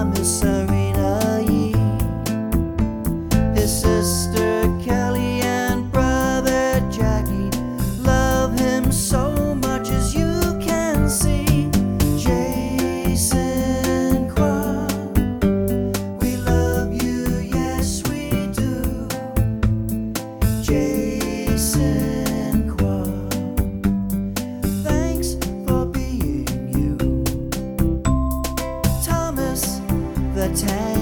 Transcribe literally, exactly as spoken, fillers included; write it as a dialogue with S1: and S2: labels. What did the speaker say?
S1: Miss Serena Yee, his sister Kelly and brother Jackie love him so much, as you can see. Jason Qua, we love you, yes we do. Jason Qua, thanks for being you. Thomas the Tank